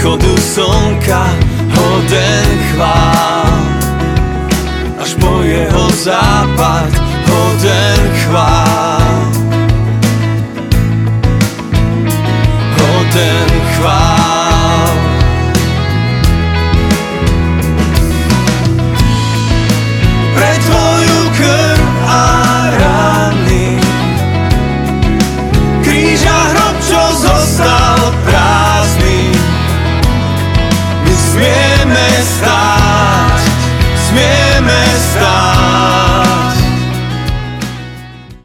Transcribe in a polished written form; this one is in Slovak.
východu slnka hoden chvál, až po jeho západ